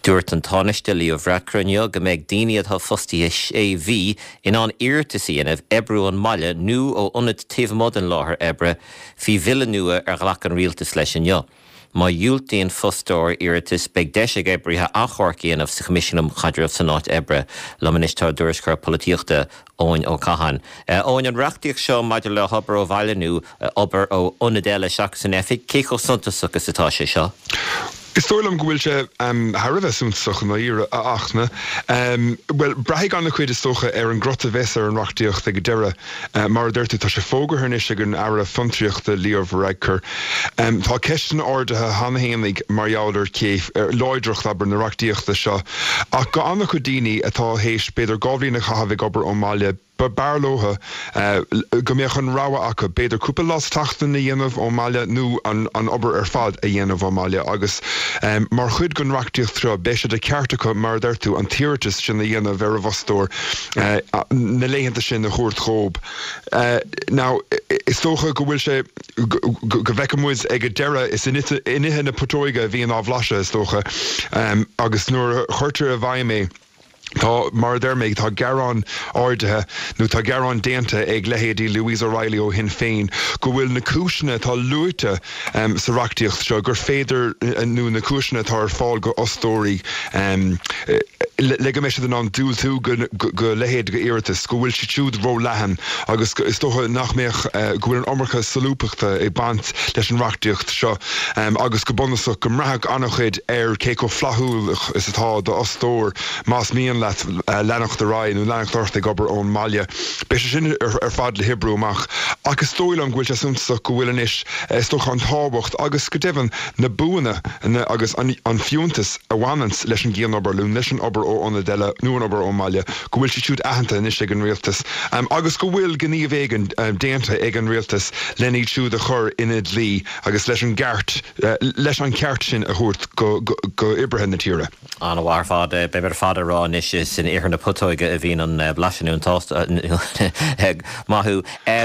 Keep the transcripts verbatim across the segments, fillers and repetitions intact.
Dúirt an tánaiste Leo Vracrunio go méid daoine atá fostí é bhí in an iartasí inmh ebrú an maile nu ó ionad taobh an láthair ebre hí vile nua ar ghlach an rialtas leis an jo. Má dúiltaíonn fostóir iartas beag deise ebrithe achorcaíanamh sa comisiúnam chaidir sanát ebre le minister dúirs chuir polítíochta Óin ó Cahan. Óin an reachtaíoch seo maidir le hobar ó bhaileanú obair ó ionad eile seach san efig, cé go suntas agus atá sé seo? Is tólam go bhfuil sé Haribh súntaach na íre a achna. Well, braithigh anna chuid is tócha ar an grota bheas ar an reachtaíocht ag deire mar dúirtú tá sé fógarthairnis ag an aire funtriíochta Leo Varadkar. Tá ceistin ordathe hanahéanaigh mar jaallar céh leidireacht aber na reachtaíochta seo. Ach go anna chu daoine atá hééis beidir gábhlína chahabh obair ó Máile ba barlóha go mbeadh an ráha acha beidir cúpa las tachtain na dhéanamh ó Máile nó an an obair ar fad a dhéanamh ó Máile agus um, mar chud gon reachtaíocht tro béise de ceartacha mar d'irtú an tíirtas sin na dhéanamh ar a bhostóir uh, na léhananta sin na chóirt chóib. Uh, now, is tócha go bhfuil sé go bhheicimúid ag a deire is inithe na potóige bhí an ábhlase is tócha um, agus nuair chuirtear a bhaim mé Tá mar derméid tá garán áirithe nó tá garán déanta ag lehéadí Louise O'Reilly ó hin féin go bhfuil na cúisina tá luite um, sa reachtaíocht seo gur féidir nó na cúisina tá ar fáil go ostóirí um, le go meisi an dúil tú go lehéad go iiritas go bhfuil si siúd ró lehan agus is tócha nachméoch uh, go bhfuil an ormarcha salúpachta i bant leis an reachtaíocht seo um, agus go bonasach go mrathach annachchuid ar cé go flathúlach is atá do ostóir más míon leat uh, lenacht de rai nó lenacht orta gobar ón Máile. Bé sé sin ar, ar fad le Hibrúach agus tóilam bhfuil sé suntasach go bhfuil inis is tócha an tábhacht agus go devan na buana agus an, an fiúntas a bhhainans leis an gcéan obair lún leis an obair ó ionad eile nó an obair ó Máile go bhfuil si siúd aitheanta inis ag an rialtas um, agus go bhfuil gníomh éigean um, déanta ag an rialtas lenaí siúd a chur inad lí agus leis an gceart uh, leis an ceart sin a thuirt go, go, go ibrithe na tíre. An bhhar fad be ber fada rá is sin éar na putóige a bhíon an blaisiú an tásta maithú.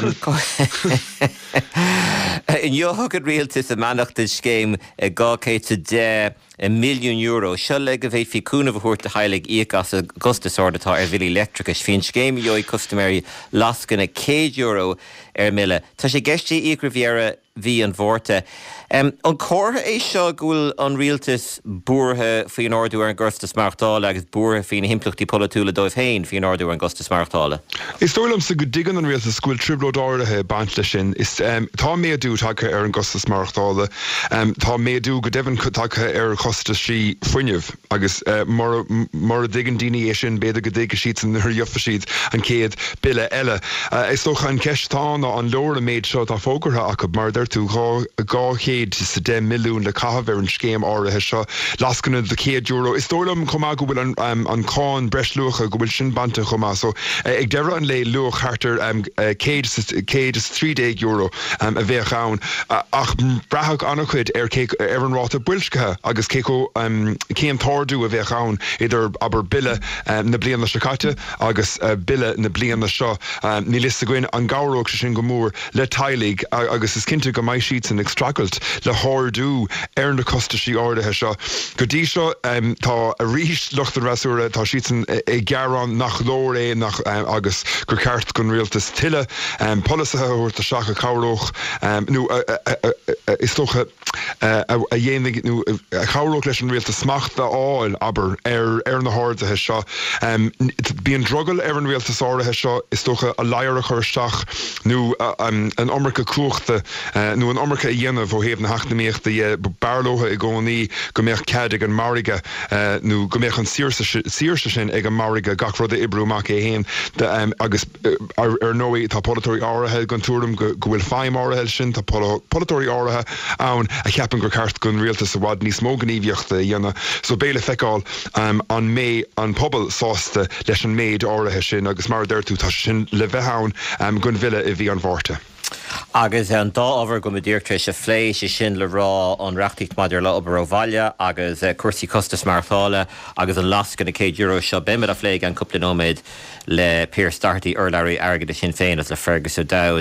In dheothgad rialtas a manachtas céim gá céite de milliún euro seo le go bhéh fiúna bhúirt a heilig íochas a gustasárdatá ar bhí electricas fin scéim joid customary lascan a cé euro ar mille. Tá sé geistí ícravíara hí an bhórta. Um, an cótha é seo gúil an rialtas búrtha faoin ordú ar an gustas marachtála agus búrtha faoin himplachtaí polatúla dóibh féin faoin ordú ar an gustas marachtála. Is tólam sa go digan an rialtas gúil triblód áirithe bant lei sin. Is um, tá méadú take ar an gustas marachtála. Um, tá méadú go devan take ar costa sí fuineh agus uh, mar, mar digan daoine é sin beidir go dtéige siad san nuair dheofa siad an céad bille eile. Uh, is tócha an ceistána an leor a méid seo tá fógartha acu mar d'irtú gá chéad sa de milliún le cahabh ar an scéim áirithe seo lascanna de céad euro. Is tólam chumá go bhfuil an, um, an cáin breis lucha go bhfuil sin banta chumá. So uh, ag deire an le luch chartar um, uh, céad is trídéag euro um, a bheith ann. Uh, ach brathach annachchuid ar, ar an ráta builscathe agus céco um, céim tárdú a bheith ann idir aber bille um, na bliana secaite agus uh, bille na bliana seo um, ní lista goin an gáróg sin go mór le tailig agus is cinnte go mai siad an extracult le hárdú ar na costa sí áirithe seo. Go dtí seo um, tá a rís luchtan rasúra tá siad i gcearán nach lór é nach um, agus gur ceart gon rialtas tiile um, polisathe úirt a seacha cabhróch um, nó uh, uh, uh, uh, is tócha uh, a, a dhéananig nó a cabhróch leis an rialtas smachta áil aber ar, ar na háirdathe seo. Um, Bíon drogel ar an rialtas áirithe seo is tócha a léir a chur seach nó uh, um, an ommarcha cruachta uh, nó an ommarcha a dhéanamh ó héamh na heachnaíochta uh, barlótha i gcónaí go mbeadh cead ag an marige uh, nó go mbeadh an síorsa sin ag an marige gach rud a ibrúach é héin um, agus uh, ar, ar nóí tá polatóirí áirithe gan túram go, go bhfuil feim áirithe sin tá polatóirí áirithe ann a cheapan gur ceart gon rialtas a bhd níos mó gníomhíochta dhéana. So béle feicáil um, an mé an pobl sásta leis an méid áirithe sin agus mar d'irtú tá sin le bheithain um, gon bhile i bhí an bhórta. Agus an dá ábhar go dtíirte sé phlé sé sin le rá an reachtaíocht maidir le obair ó Bhaile agus uh, cuasaí costas marachtála agus an lascan na céad euro seo bimid a phlé an cúpla nóméid le Pierce Doherty ar leirí airgad a sin féin as le Fergus O'Dowd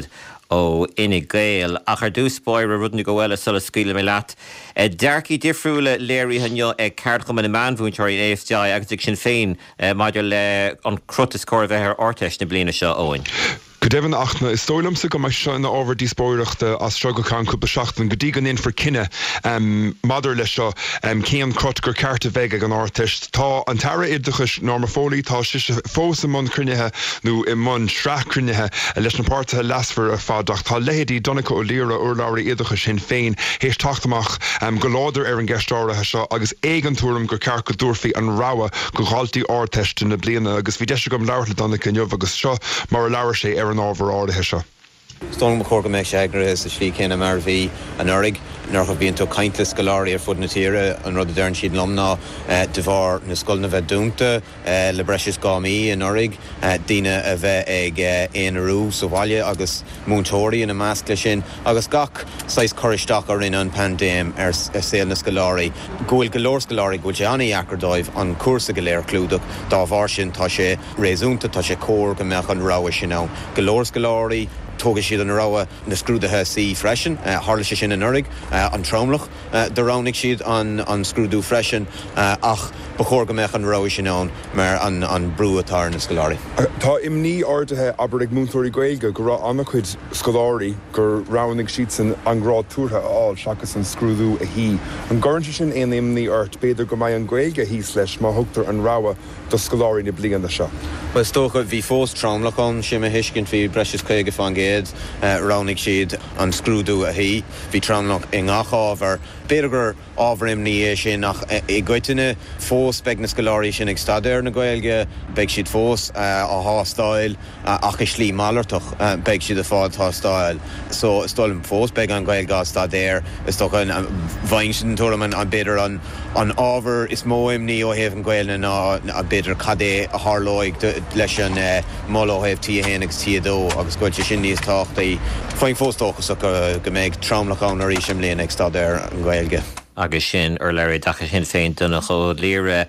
ó ina gael ach ar dús bóir a rudna go bhfuil sulla scaoile mé leat. Dearcí difriúla léirí hanne ag ceart go na manbhúnteir in éh deag agus ag sin féin maidir le an crutas cóir bheith ar orteis na bliana seo óin. Go devan achna is stoilmsa go mai seo na ábhar díspóireachta as struggle can cúpla seachtain go dtí gan in for cinenne um, madidir lei seo um, céan crut gur ceart a bheith ag an áirteist. Tá an tara idachas norma fólí tá si fós am mun crunethe nó i mun sra crunethe leis na páirtithe lasfar a fadach tá lehéadí donnacha ó líra ó láirí idachas sin féin héis taachtamach um, go láidir ar an gceistáirithe seo agus éigen túram gur ceart go dúrfií an ráha go gáiltaí áirteist na bliana agus bhí deise gom leabhar le donnacha inniuh agus seo mar a leabhar sé ar an ábhar áirithe seo. Stónm chóga méid seagra is a slí céine mar bhí an urig nar go bhíonn tú caintlas goláirí ar fud na tíre an rud a dearn siad lomná de bhar na scoil na bheith dúnta le breis gámaí an urig daoine a bheith ag éonarú sa bhaile agus múntóirí in na measc lei sin agus gach sais choristeach ar in an pandéim ar saoil na scoláirí. Gúil golóir scoláirí gúil sé anna eachardóibh an cuasa go léir clúdach dá bhar sin tá sé réasúnta tá sé cór go meach an ráha sin ná. Golóir scoláirí tóga siad an ráha na scrúdathe sí freisin, hála sé sin an urig, an trámlach, de ránig siad an, an scrúdú freisin, ach ba chóir go meach an ráha sin ón mar an, an brú atá na scoláirí. Tá imní áirithe aber ag múntóirí gaeilge go rá anna chuid scoláirí gur ránig siad san an grád túrtha áil seachas an scrúdú a hí. An gcuirnte sin aon imní ort beidir go mbeidh an gaeilge híos leis má thugtar an ráha do scoláirí na bliana seo. Well, tócha bhí fós trámlach an sin a hiiscin fí breis chuige fan géad uh, ránig siad an scrúdú a hí, bhí trámlach i ngach ábhar. Beidir gur ábhar imní é sin ach i gcuiteine fós beag na scoláirí sin ag stadéir na gaeilge, beag siad fós uh, a hástáil uh, ach i slí málartach uh, beag siad a fád hástáil. So stoilm fós beag an gaeilge a stadéir, is tócha an bhain sin túraman an beidir an an ábhar is mó imní ó héamh an gaeilne ná a beidir cadé a hárlóig leis an uh, mol ó héamh tí a héananig tí a dó agus gcuilte sin níos táchtaí faoin fós tóchas go go méid trámlach an ar ísim léana ag stadéir an gaeilge. Agus sin ar leir dacha sin féin duna cho líre.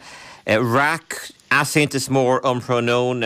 Rac asaontas mór umprionón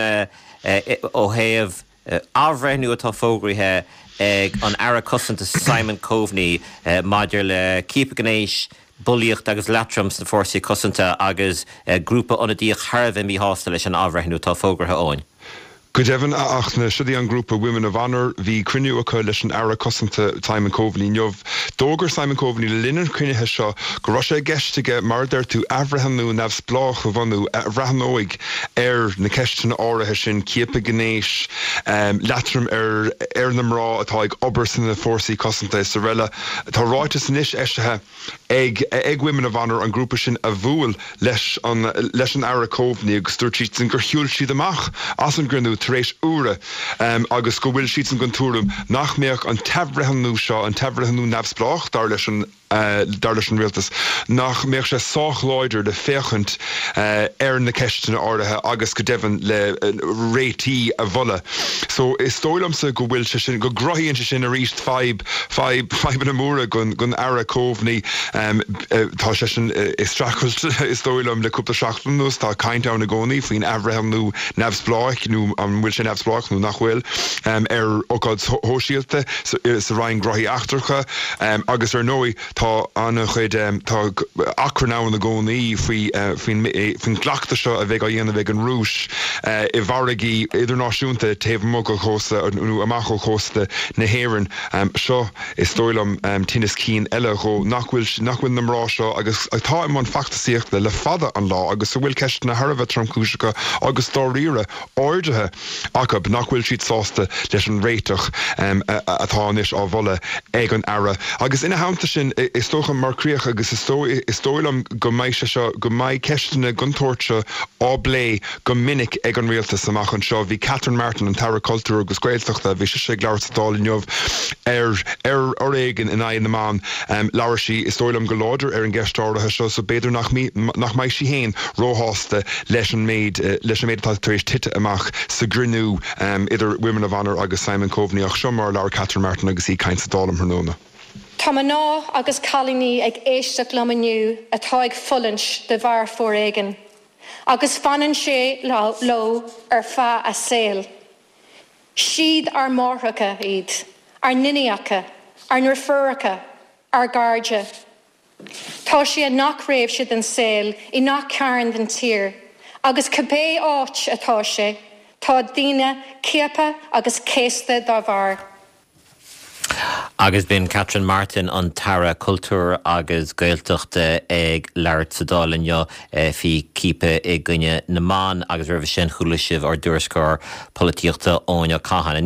ó héamh ábhreithniú atá fógraithe ag an ara cosanta Simon Coveney maidir le cípa gnéis buíocht agus letrams na fórsaí cosanta agus grúpa onadíoch Harbh mí hásta leis an ábhreithniú tá fógrathe óin. Go devan a achna sidaí an grúpa Women of Honour hí cruinniú acu leis an ara cosanta Simon Coveney neamh. Dógur Simon Coveney le linnar cruinnithe seo go raibh sé gceistige mar d'ir tú abhreithanú nabhs blách a bhanú bhreathnóig ar na ceistena áirithe sin cíapa gnéis um, letram ar ar na mrá atá ag obair san na fórsaí cosanta is sa réile. Tá ráite san isis eistethe ag, ag Women of Honour an grúpa sin a bhuail leis an, leis an ara Coveney agus dúirt siad san gur shiúil siad amach as an grinú rééis úra um, agus go bhfuil siad an gantúrum nach méach an tebhreithanú seo an tebhreithanú nabhsblách dar leis an Uh, dar leis an rialtas nach méach sé sáchláidir de féchant uh, ar na ceistena áirithe agus go devan le uh, réití a bhola. So is tóilamsa go bhfuil se sin go groíonn se sin a ríist feib feib feib an amúra gon gon ara Coveney um, uh, tá se sin uh, is strachelt is tóilam le cúpla seachtanús tá caint an na gcónaí faoin abhreithanú nabhsblách nó an bhfuil sin nabhsblách nó nachhfuil um, ar ócáid hóisialta sa rainn groí achtarcha um, agus ar nói tá anna chuid um, tá acraná na gcónaí faoi uh, faoin ghlachta seo a bheith a dhéanamh ag an rúis uh, i bharagaí idirnáisiúnta taobh mogad chósta nó amachil chósta na héireann um, seo is tóilm um, tinnis cín eile go nachhfuil nachhfuil na mrá seo agus atá im an factasíochta le fada an lá agus sa bhfuil ceist na Harbh tramcúiseacha agus dá riire áirithe acu nachhfuil siad sásta leis an réiteach um, atá níos á bhola ag an ara agus ina hamta sin is tócha marcríoch agus is tóilm go mbeidh se seo go mbeidh ceistena guntóirte á blé go minic ag an rialtas amach an seo bhí Catherine Martin an Tara Culture agus Gaeltachta bhí sé sé leabhar sáil inniuh ar ar ar éigen in aon na man um, leabhar si is tóilm go láidir ar an gceistáirithe seo so beidir nach mí nach mbeidh si héin róhásta leis an méid uh, leis an méid atá tar éis tite amach sa grinú um, idir Women of Honour agus Simon Coveney ach seo mar leabhar Catherine Martin agus í caint sa dálam hrnóna. Tá ná agus chalíní ag éisteach lomaniu atá ag fullins de bhar fór éigen, agus fanan sé lo ar fa a saoil. Siad ar mórthacha iad, ar niniacha, ar nuair furacha, ar garja. Tá sé nach raibh siad an saoil I nach cairn den tír, agus cabbé áit atá sé, tá daoine céapa agus céasta dá bhar. Agus bin Catherine Martin an Tara Cultúr agus Gaeltachta ag Lairt Sadálinne fi cípe ag gunne na man agus rah sin chuúla sibh ar dúrascór políochta óine Cahan.